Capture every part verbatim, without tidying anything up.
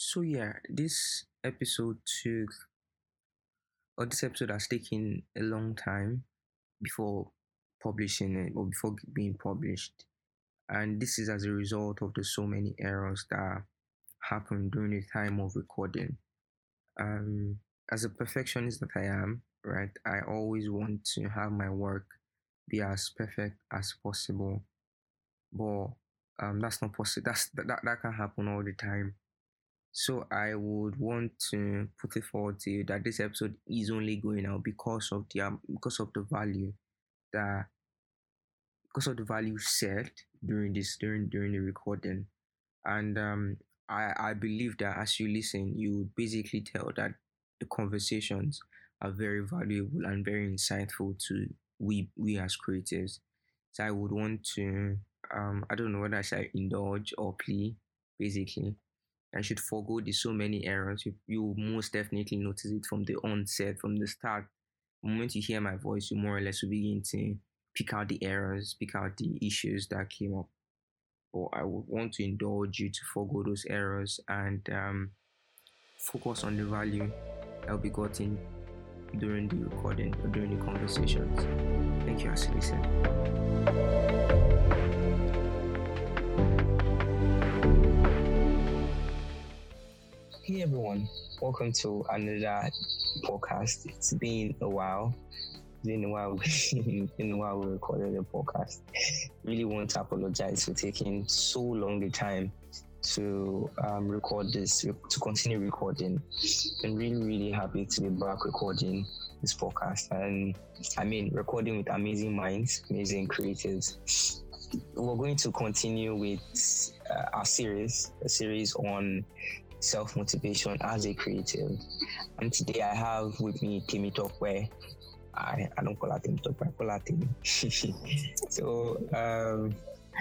So yeah, this episode took or this episode has taken a long time before publishing it or before being published. And this is as a result of the so many errors that happened during the time of recording. Um as a perfectionist that I am, right, I always want to have my work be as perfect as possible. But um that's not possible. That's that, that, that can happen all the time. So I would want to put it forward to you that this episode is only going out because of the um, because of the value that because of the value set during this during during the recording, and um, I I believe that as you listen, you would basically tell that the conversations are very valuable and very insightful to we we as creatives. So I would want to um I don't know whether I should indulge or plea, basically. I should forego the so many errors. You, you most definitely notice it from the onset, from the start. The moment you hear my voice, you more or less will begin to pick out the errors, pick out the issues that came up. But I would want to indulge you to forego those errors and um, focus on the value that will be gotten during the recording or during the conversations. Thank you as you listen. Hey everyone, welcome to another podcast. It's been a while. It's been a while. It's been a while we recorded a podcast. Really want to apologize for taking so long the time to um, record this, to continue recording. I'm really, really happy to be back recording this podcast, and I mean recording with amazing minds, amazing creatives. We're going to continue with uh, our series, a series on self-motivation as a creative. And today I have with me Temi Tokwe. I, I don't call her Temi Tokwe, I call her Temi. so um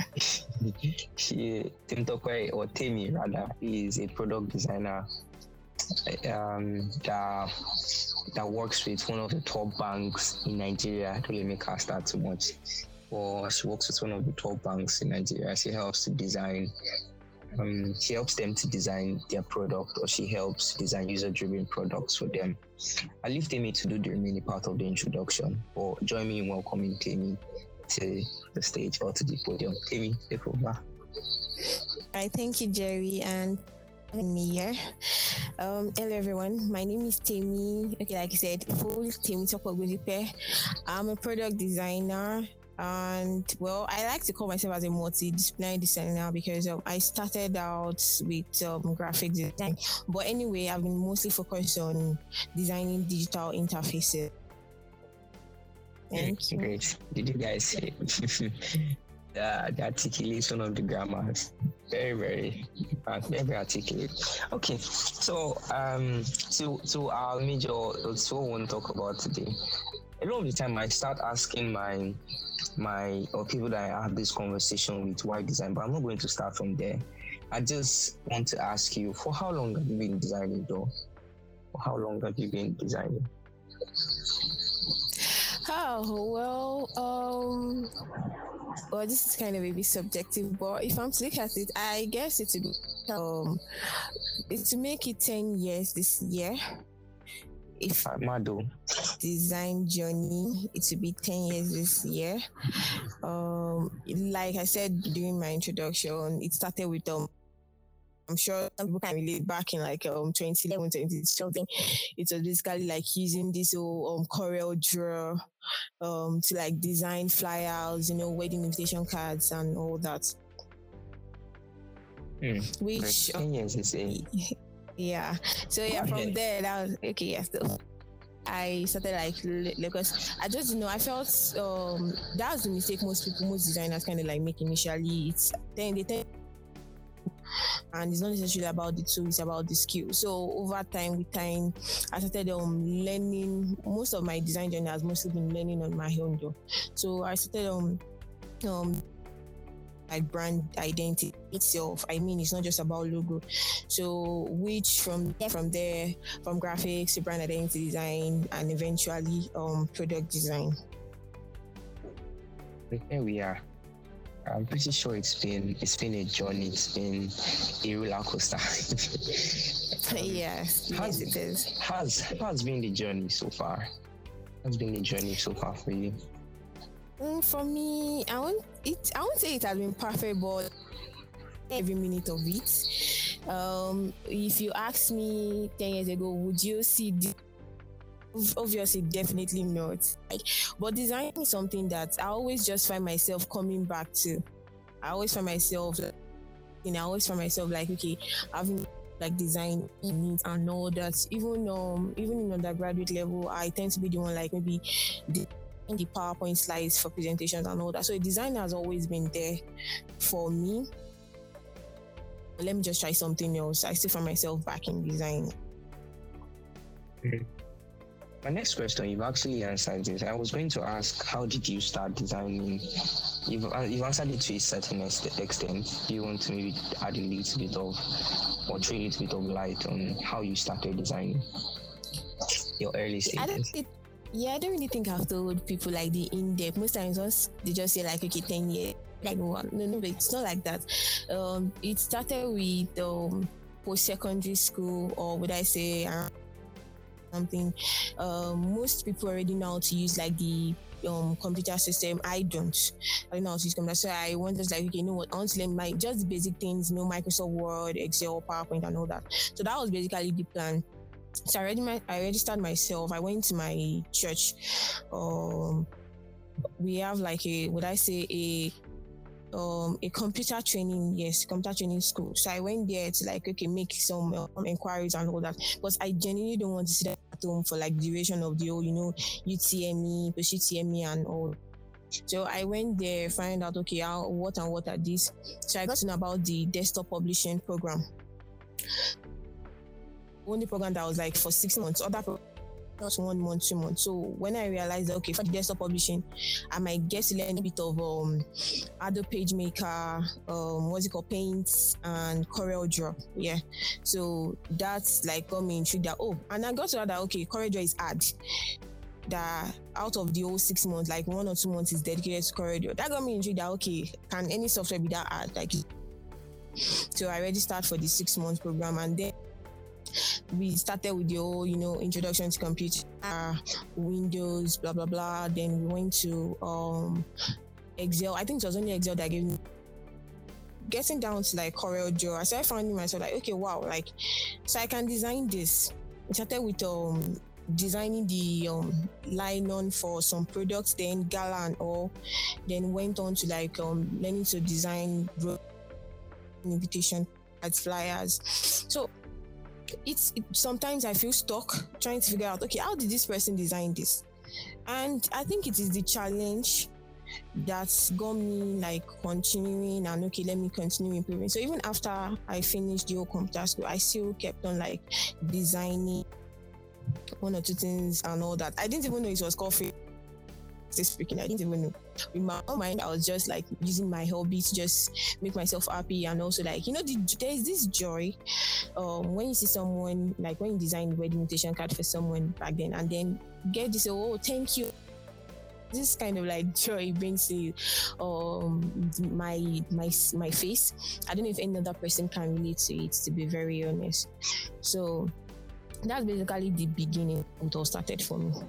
she Temi Tokwe, or Temi rather, is a product designer um that that works with one of the top banks in Nigeria. Don't let me cast that too much. Or she works with one of the top banks in Nigeria. She helps to design Um, she helps them to design their product, or she helps design user-driven products for them. I leave Temi to do the remaining part of the introduction, or join me in welcoming Temi to the stage or to the podium. Temi, take over. All right, thank you, Jerry, and me here. Um, hello everyone, my name is Temi. Okay, like I said, full Temi Tokwe. I'm a product designer. And well, I like to call myself as a multidisciplinary designer because um, I started out with um, graphic design. But anyway, I've been mostly focused on designing digital interfaces. Thank you. Great. Did you guys see the, the articulation of the grammars? Very, very, very, very articulate. Okay, so um, to to our major, that's what we want to talk about today. A lot of the time, I start asking my my or people that I have this conversation with why design, but I'm not going to start from there. I just want to ask you, for how long have you been designing though? For how long have you been designing? Oh well, um, well, this is kind of a bit subjective, but if I'm to look at it, I guess it's a, um, it's to make it ten years this year. If Mado design journey, it will be ten years this year. Um, like I said during my introduction, it started with um. I'm sure some people can relate back in like um twenty eleven, twenty something. It was basically like using this old um Corel Draw um to like design flyers, you know, wedding invitation cards and all that. Mm, Which ten years is a yeah. So yeah, from there that was okay. Yeah, so I started like because I just you know I felt um that was the mistake most people, most designers kind of like make initially. It's then they tend, and it's not necessarily about the tool, it's about the skill. So over time, with time, I started um learning. Most of my design journey has mostly been learning on my own though. So I started um um like brand identity itself. I mean, it's not just about logo. So which from from there, from graphics to brand identity design, and eventually um product design. Here we are. I'm pretty sure it's been it's been a journey. It's been a roller coaster. um, yes, yes, it is. How's how's been the journey so far? How's been the journey so far for you? Mm, for me, I won't it. I won't say it has been perfect, but every minute of it. Um, if you asked me ten years ago, would you see this? Obviously, definitely not. Like, but design is something that I always just find myself coming back to. I always find myself, you know, I always find myself like, okay, having like design in it and all that. Even um, even in undergraduate level, I tend to be the one like maybe the, the PowerPoint slides for presentations and all that. So design has always been there for me. Let me just try something else. I still find myself back in design. Mm-hmm. My next question, you've actually answered this. I was going to ask, how did you start designing? You've, uh, you've answered it to a certain extent. Do you want to maybe add a little bit of, or throw a little bit of light on how you started designing your early stages? I don't think, yeah, I don't really think I've told people like the in-depth. Most times once they just say like, okay, ten years. Like, no, no, but it's not like that. Um, it started with um, post-secondary school, or would I say, uh, something. Um, most people already know how to use like the um computer system. I don't. I don't know how to use computer. So I wanted like, okay, you know what? I want to learn my just the basic things, you know, Microsoft Word, Excel, PowerPoint, and all that. So that was basically the plan. So I already my I registered myself. I went to my church. Um, we have like a would I say a um a computer training yes computer training school. So I went there to like okay make some um, inquiries and all that, because I genuinely don't want to sit at home for like duration of the whole you know U T M E, post U T M E and all. So I went there, find out okay how what and what are these. So I got to know about the desktop publishing program. Only program that was like for six months. Other pro- just one month, two months. So when I realized that, okay, for the desktop publishing, I might get to learn a bit of um, Adobe PageMaker, um, what's it called, Paint and CorelDRAW. Yeah. So that's like got me intrigued that, oh, and I got to know that, okay, CorelDRAW is ad. That out of the whole six months, like one or two months is dedicated to CorelDRAW. That got me intrigued that, okay, can any software be that ad? Like, so I registered for the six months program, and then we started with the whole, you know, introduction to computer, uh, Windows, blah, blah, blah. Then we went to um, Excel. I think it was only Excel that gave me getting down to like CorelDRAW. I started finding myself like, okay, wow, like, so I can design this. We started with um, designing the um, line-on for some products, then Gala and all. Then went on to like um, learning to design invitation cards, flyers. So it's it, sometimes I feel stuck trying to figure out, okay, how did this person design this? And I think it is the challenge that's got me like continuing and okay, let me continue improving. So even after I finished the whole computer school, I still kept on like designing one or two things and all that. I didn't even know it was called free speaking. I didn't even know. In my own mind, I was just like using my hobby to just make myself happy, and also like, you know, the, there is this joy um, when you see someone, like when you design a wedding invitation card for someone back then, and then get this, oh, thank you. This kind of like joy brings to um, my my my face. I don't know if any other person can relate to it, to be very honest. So that's basically the beginning. It all started for me.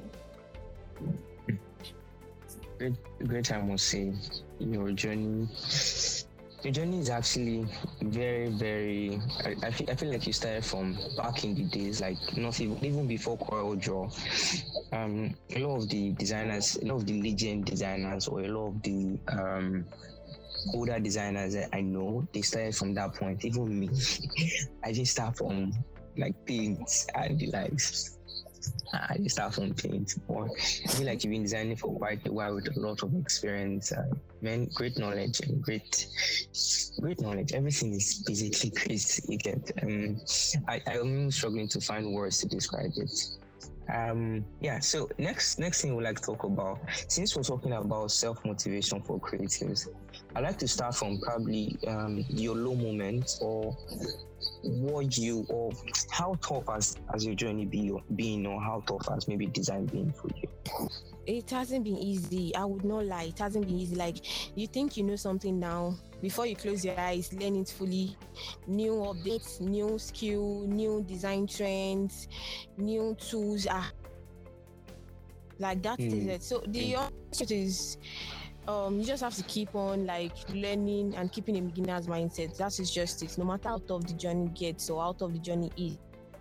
Great, great, I must say, your journey. Your journey is actually very, very. I, I feel. I feel like you started from back in the days, like not even even before CorelDRAW. Um, a lot of the designers, a lot of the legend designers, or a lot of the um older designers that I know, they started from that point. Even me, I didn't start from like Paint and the likes. I just start from Paint, but I feel like you've been designing for quite a while with a lot of experience, uh, man, great knowledge and great, great knowledge. Everything is basically great. You get. Um, I I'm struggling to find words to describe it. Um, yeah. So next, next thing we'd like to talk about, since we're talking about self-motivation for creatives, I'd like to start from probably um, your low moments, or what you, or how tough has, has your journey be, been, or how tough has maybe design been for you? it hasn't been easy. I would not lie. It hasn't been easy. Like, you think you know something now, before you close your eyes, learn it fully. New updates, new skill, new design trends, new tools. Ah, like that is Mm. it. So the honest is, um, you just have to keep on like learning and keeping a beginner's mindset. That is just it. No matter how tough the journey gets or how tough the journey is.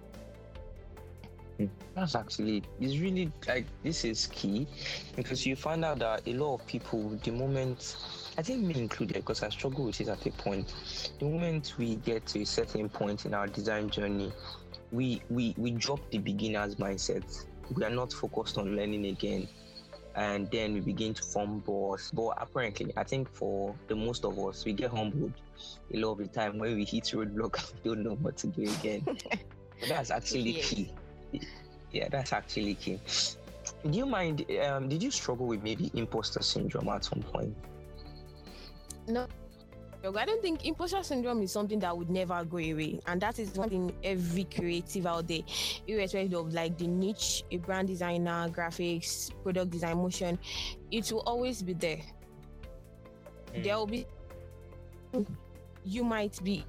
That's actually, it's really like, this is key, because you find out that a lot of people, the moment, I think me included, because I struggle with it at a point, the moment we get to a certain point in our design journey, we we we drop the beginner's mindset. We are not focused on learning again, and then we begin to fumble. But apparently, I think for the most of us, we get humbled a lot of the time when we hit roadblock. We don't know what to do again. But that's actually Yes. key. Yeah, that's actually key. Do you mind? Um, did you struggle with maybe imposter syndrome at some point? No, I don't think imposter syndrome is something that would never go away, and that is one thing every creative out there, irrespective of like the niche, a brand designer, graphics, product design, motion, it will always be there. Mm. There will be, you might be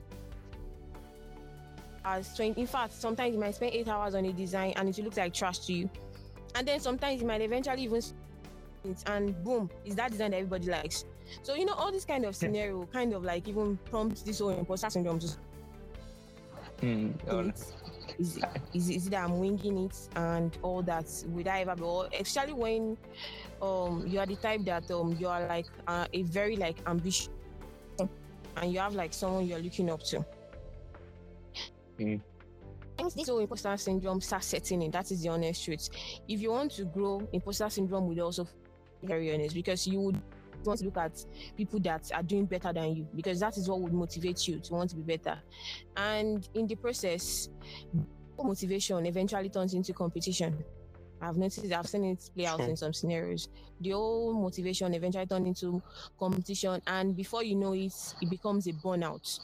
as twenty. In fact, sometimes you might spend eight hours on a design and it will look like trash to you, and then sometimes you might eventually even it and boom, it's that design that everybody likes. So, you know, all this kind of scenario kind of like even prompts this whole imposter syndrome to mm, oh. is, is, is it that I'm winging it and all that, would I ever be, or especially when um you are the type that um you are like uh, a very like ambitious and you have like someone you're looking up to. Mm. This whole imposter syndrome starts setting in. That is the honest truth. If you want to grow, imposter syndrome would also be very honest, because you would want to look at people that are doing better than you, because that is what would motivate you to want to be better. And in the process, motivation eventually turns into competition. I've noticed, I've seen it play out in some scenarios. The whole motivation eventually turns into competition, and before you know it, it becomes a burnout.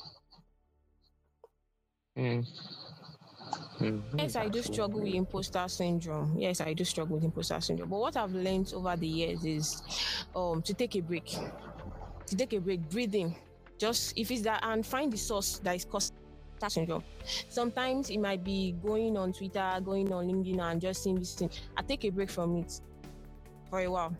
Mm. Mm, yes, I do struggle with imposter syndrome. Yes, I do struggle with imposter syndrome. But what I've learned over the years is um, to take a break. To take a break, breathing. Just if it's that, and find the source that is causing imposter syndrome. Sometimes it might be going on Twitter, going on LinkedIn, and just seeing this thing. I take a break from it for a while.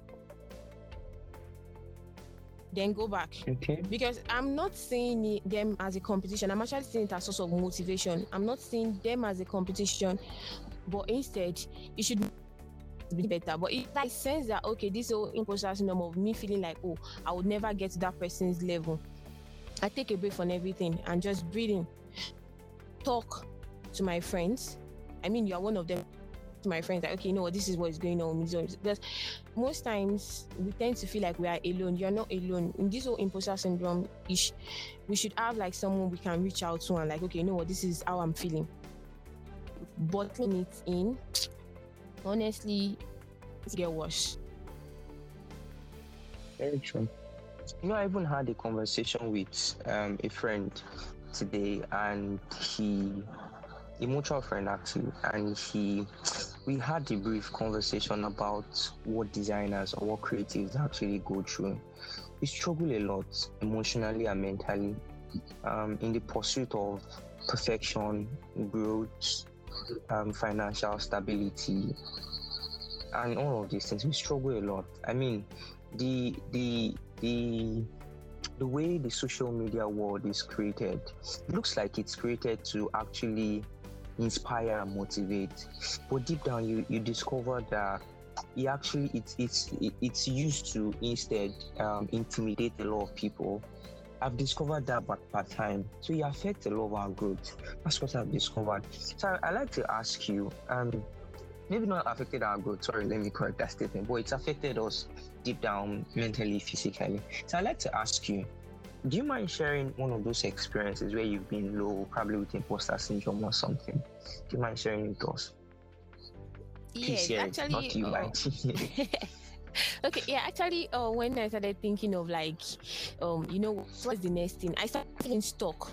Then go back. Okay. Because I'm not seeing it, them as a competition. I'm actually seeing it as a source of motivation. I'm not seeing them as a competition, but instead, it should be better. But if I sense that, okay, this whole imposter syndrome of me feeling like, oh, I would never get to that person's level, I take a break from everything and just breathing. Talk to my friends. I mean, you are one of them. To my friends, like, okay, you know what, this is what is going on with me. Because most times we tend to feel like we are alone. You're not alone. In this whole imposter syndrome ish, we should have like someone we can reach out to and like, okay, you know what, this is how I'm feeling. Bottling it in, honestly, it's get worse. Very true. You know, I even had a conversation with um, a friend today, and he, a mutual friend actually, and he, we had a brief conversation about what designers or what creatives actually go through. We struggle a lot emotionally and mentally um, in the pursuit of perfection, growth, um, financial stability, and all of these things. We struggle a lot. I mean, the the the the way the social media world is created, it looks like it's created to actually inspire and motivate, but deep down you you discover that it actually it's it's it's used to instead um, intimidate a lot of people. I've discovered that by, by time, so it affects a lot of our growth. That's what I've discovered. So I, I like to ask you, um maybe not affected our growth, sorry, let me correct that statement, but it's affected us deep down mentally, physically. So I'd like to ask you, do you mind sharing one of those experiences where you've been low, probably with imposter syndrome or something? Do you mind sharing it with us? Yes, actually, not you, uh, okay, yeah, actually, uh, when I started thinking of like, um, you know, what's the next thing, I started feeling stuck.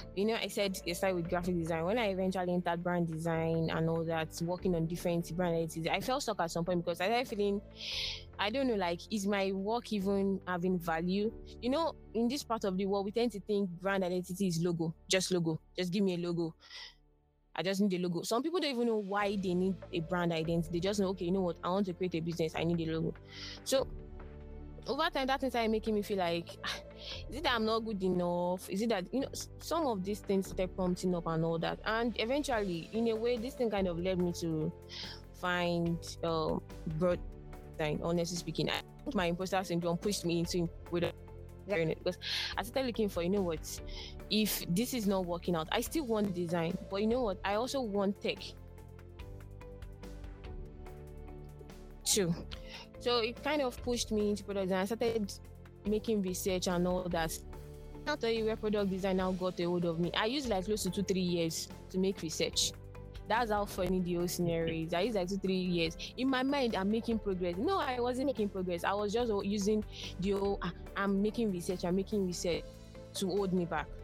you know, I said I started with graphic design. When I eventually entered brand design and all that, working on different brand identities, I felt stuck at some point because I started feeling, I don't know, like, is my work even having value? You know, in this part of the world, we tend to think brand identity is logo, just logo, just give me a logo. I just need a logo. Some people don't even know why they need a brand identity. They just know, okay, you know what, I want to create a business, I need a logo. So over time, that thing started making me feel like, is it that I'm not good enough? Is it that, you know, some of these things started prompting up and all that. And eventually, in a way, this thing kind of led me to find um, broad design, honestly speaking. I think my imposter syndrome pushed me into with because I started looking for, you know what, if this is not working out, I still want design, but you know what, I also want tech too. So it kind of pushed me into product design. I started making research and all that. I'll tell you where product design now got a hold of me. I used like close to two, three years to make research. That's how funny the whole scenario is. I used like two, three years. In my mind, I'm making progress. No, I wasn't making progress. I was just using the whole, I'm making research, I'm making research to hold me back.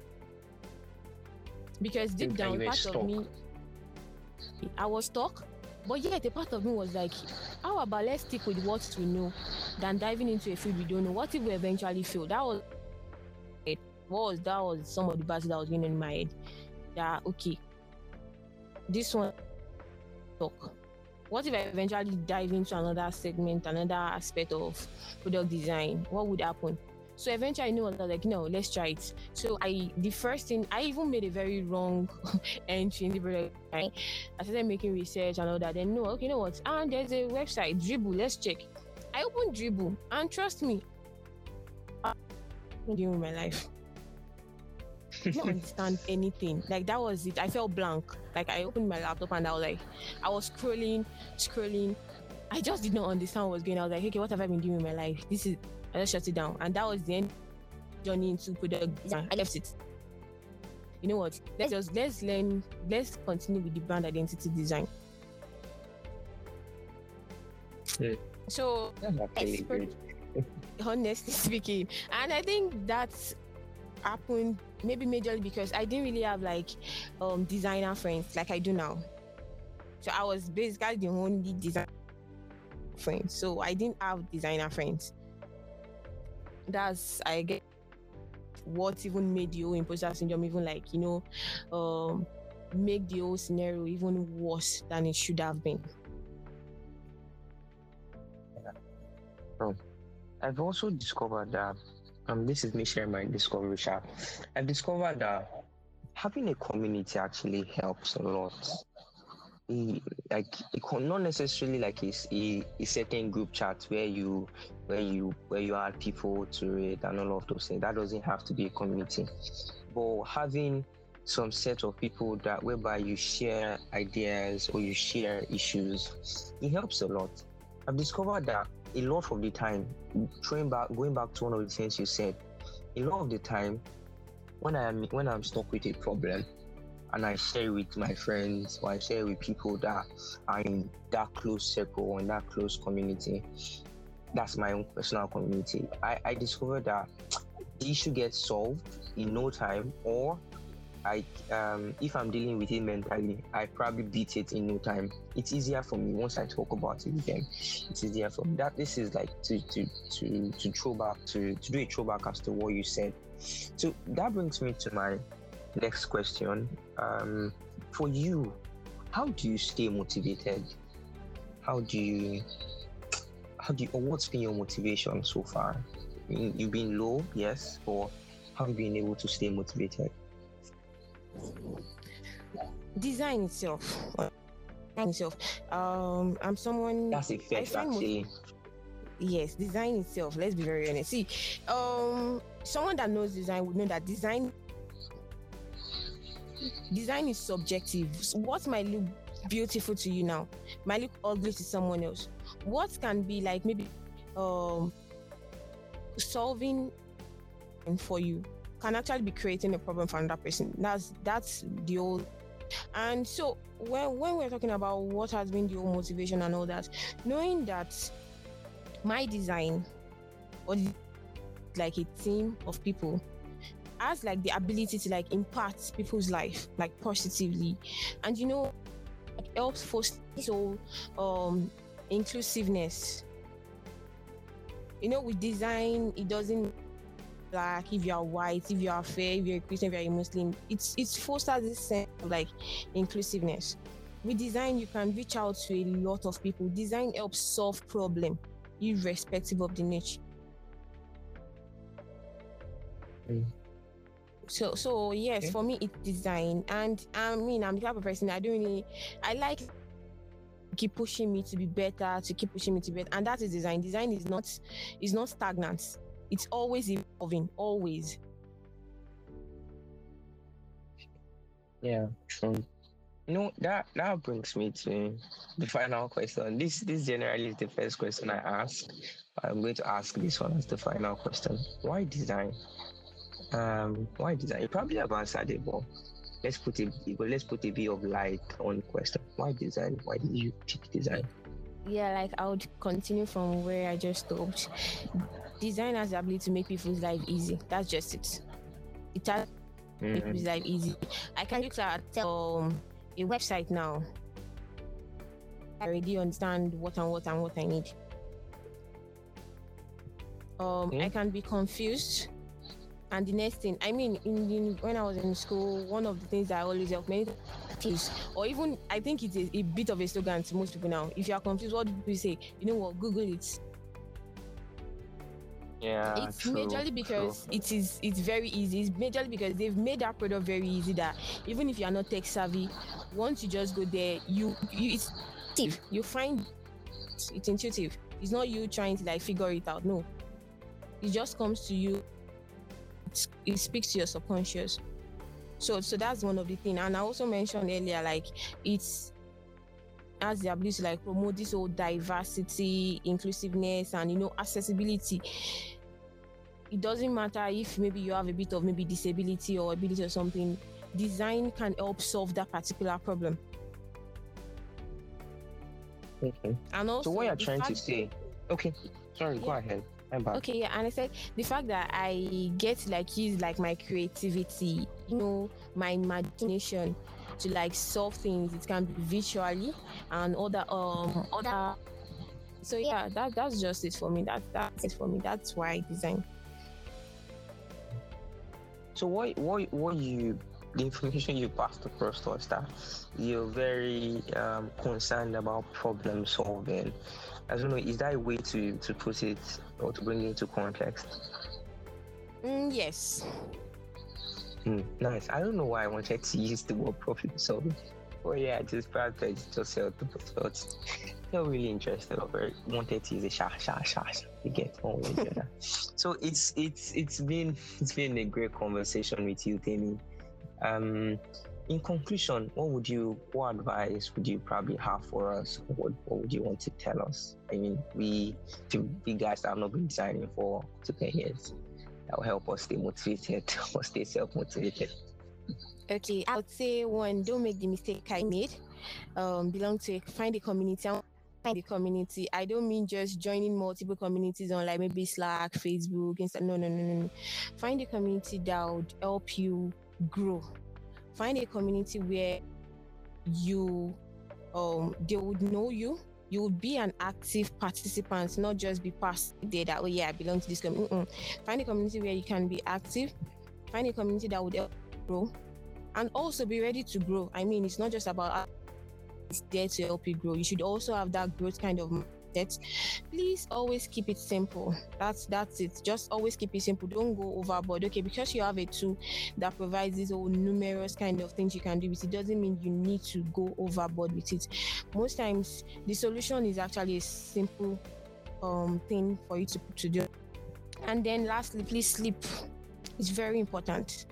Because deep down, part stuck. of me, I was stuck. But yet, a part of me was like, how about let's stick with what we know than diving into a field we don't know? What if we eventually fail? That was, it was that was some of the battles that was going on in my head. That, okay, this one, talk. What if I eventually dive into another segment, another aspect of product design? What would happen? So eventually I knew, I was like, no, let's try it. So I, the first thing, I even made a very wrong entry in the product. I started making research and all that. Then no, okay, you know what? And there's a website, Dribbble, let's check. I opened Dribbble, and trust me, I'm dealing with my life. I didn't understand anything. Like, that was it. I felt blank. Like, I opened my laptop and I was like, I was scrolling, scrolling. I just did not understand what was going on. I was like, okay, what have I been doing in my life? This is, I just shut it down. And that was the end journey into product design. I left it. You know what? Let's just, let's learn, let's continue with the brand identity design. Yeah. So, expert, honestly speaking, and I think that's happened maybe majorly because I didn't really have like um designer friends like I do now. So I was basically the only designer friend. So I didn't have designer friends. That's I get what even made the whole imposter syndrome even like, you know, um make the whole scenario even worse than it should have been. Oh, I've also discovered that um this is me sharing my discovery shop. I've discovered that having a community actually helps a lot. It, like it, not necessarily like a, a, a certain group chat where you where you where you add people to it and all of those things. That doesn't have to be a community, but having some set of people that whereby you share ideas or you share issues, it helps a lot. I've discovered that a lot of the time, throwing back going back to one of the things you said, a lot of the time when I am when I'm stuck with a problem and I share with my friends or I share with people that are in that close circle or in that close community, that's my own personal community, I, I discovered that the issue gets solved in no time, or I um if I'm dealing with it mentally, I probably beat it in no time. It's easier for me once I talk about it with them. It's easier for me. That this is like to to to to throw back to to do a throwback as to what you said. So that brings me to my next question. Um, for you, how do you stay motivated? How do you how do you, or what's been your motivation so far? You've been low, yes, or how have you been able to stay motivated? Design itself. Design itself. Um, I'm someone. That's a fact, actually. Yes, design itself. Let's be very honest. See, um, someone that knows design would know that design. Design is subjective. What might look beautiful to you now might look ugly to someone else. What can be like maybe um solving for you can actually be creating a problem for another person. That's that's the old. And so when when we're talking about what has been the old motivation and all that, knowing that my design or like a team of people, has like the ability to like impact people's life like positively, and you know, like, helps foster so um inclusiveness. You know, with design, it doesn't black, if you are white, if you are fair, if you're a Christian, if you're a Muslim. It's it's fosters this sense of like inclusiveness. With design, you can reach out to a lot of people. Design helps solve problem, irrespective of the niche. Mm. So so yes, Okay. for me it's design. And I mean, I'm the type of person I don't really I like keep pushing me to be better, to keep pushing me to be better. And that is design. Design is not is not stagnant. It's always evolving, always. Yeah, true. You know, that that brings me to the final question. This this generally is the first question I ask. I'm going to ask this one as the final question. Why design? Um, why design? You probably have answered it, but let's put a but let's put a bit of light on the question. Why design? Why did you pick design? Yeah, like I would continue from where I just stopped. Design has the ability to make people's life easy. That's just it. It has to make Mm, people's life easy. I can look at um, a website now. I already understand what and what and what I need. Um, okay. I can be confused. And the next thing, I mean, in, in when I was in school, one of the things that I always help many is, or even I think it's a, a bit of a slogan to most people now. If you are confused, what do people say? You know what? Google it. Yeah, It's true, majorly because true. it is it's very easy. It's majorly because they've made that product very easy that even if you are not tech savvy, once you just go there, you, you it's intuitive. You find it's intuitive. It's not you trying to like figure it out. No, it just comes to you. It's, it speaks to your subconscious. So so that's one of the things. And I also mentioned earlier, like it's has the ability to like promote this whole diversity, inclusiveness, and you know, accessibility. It doesn't matter if maybe you have a bit of maybe disability or ability or something. Design can help solve that particular problem. Okay. And also, So what you're the trying to fact- say? Okay, sorry, go Yeah. ahead. I'm back. Okay, yeah, and I said the fact that I get to like use like my creativity, you know, my imagination to like solve things. It can be visually and other um other. So yeah, that that's just it for me. That that's it for me. That's why I design. So what what what you the information you passed across to us that you're very um, concerned about problem solving. I don't know, is that a way to to put it or to bring it into context? Mm, yes. Hmm, nice. I don't know why I wanted to use the word problem solving. Oh yeah, I just perhaps I just felt felt not really interested or very wanted to use a sha sha sha sha to get on with that. So it's it's it's been it's been a great conversation with you, Temi. Um, in conclusion, what would you what advice would you probably have for us? What what would you want to tell us? I mean, we the big guys that have not been designing for two ten years, that will help us stay motivated or stay self-motivated. Okay, I would say one, don't make the mistake I made. Um, belong to a, find a community. I want to find a community. I don't mean just joining multiple communities on like maybe Slack, Facebook, Insta. No, no, no, no, no. Find a community that would help you grow. Find a community where you um they would know you. You would be an active participant, not just be passive there that, oh yeah, I belong to this community. Mm-mm. Find a community where you can be active. Find a community that would help you grow. And also be ready to grow. I mean, it's not just about it's there to help you grow. You should also have that growth kind of mindset. Please always keep it simple. That's that's it. Just always keep it simple. Don't go overboard. Okay, because you have a tool that provides these all numerous kind of things you can do with it, doesn't mean you need to go overboard with it. Most times the solution is actually a simple um thing for you to, to do. And then lastly, please sleep. It's very important.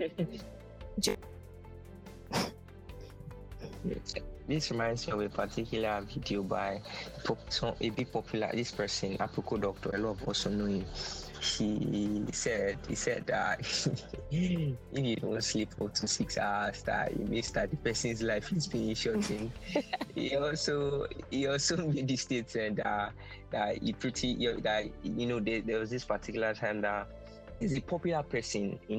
This reminds me of a particular video by a bit popular this person, Aproko Doctor. A lot of us know him. He said he said that if you don't sleep for two six hours, that you may start the person's life is being shortened. he also he also made the statement that that he pretty that you know there, there was this particular time that he's a popular person in the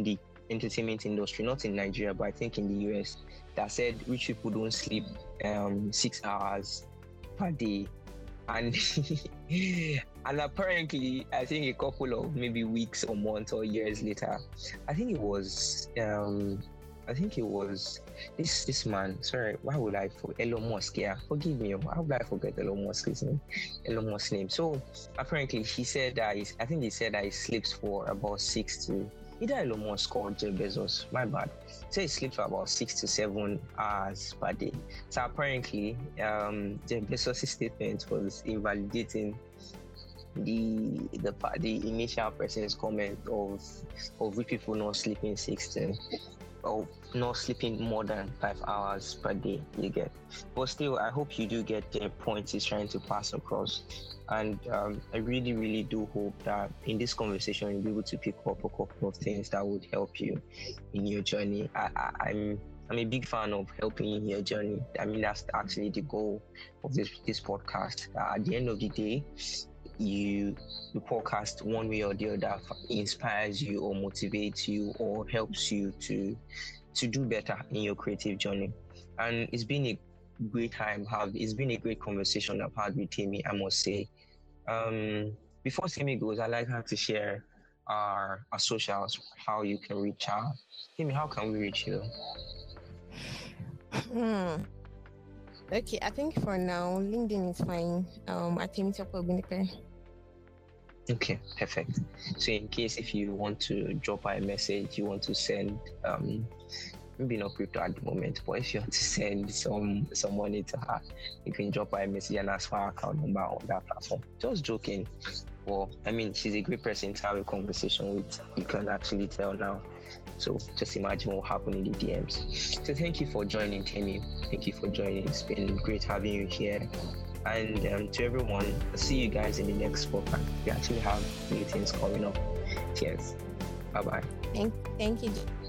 entertainment industry, not in Nigeria, but I think in the U S, that said rich people don't sleep um, six hours per day. And and apparently, I think a couple of maybe weeks or months or years later, I think it was um, I think it was this this man. Sorry, why would I forget Elon Musk? Yeah, forgive me. How would I forget Elon Musk's name? Elon Musk's name. So apparently, he said that he's, I think he said that he sleeps for about six to either Elon Musk or Jeff Bezos. My bad. So he sleeps for about six to seven hours per day. So apparently, um, Jeff Bezos' statement was invalidating the the the initial person's comment of of rich people not sleeping six to or not sleeping more than five hours per day, you get. But still, I hope you do get the point he's trying to pass across. And um, I really, really do hope that in this conversation, you'll be able to pick up a couple of things that would help you in your journey. I, I, I'm I'm a big fan of helping you in your journey. I mean, that's actually the goal of this this podcast. Uh, at the end of the day, you the podcast one way or the other inspires you or motivates you or helps you to to do better in your creative journey. And it's been a great time have it's been a great conversation I've had with Temi, I must say. Um before Temi goes, I'd like her to share our our socials, how you can reach her. Temi, how can we reach you? Hmm. Okay, I think for now LinkedIn is fine. Um at Temitope Ogunnipe. Okay, perfect. So in case if you want to drop her a message, you want to send um maybe not crypto at the moment, but if you want to send some some money to her, you can drop her a message and ask for her account number on that platform. Just joking. Well, I mean, she's a great person to have a conversation with. You can actually tell now. So just imagine what happened in the D Ms. So thank you for joining, Temi. Thank you for joining. It's been great having you here. And um, to everyone, I'll see you guys in the next podcast. We actually have new things coming up. Cheers. Bye-bye. Thank, thank you.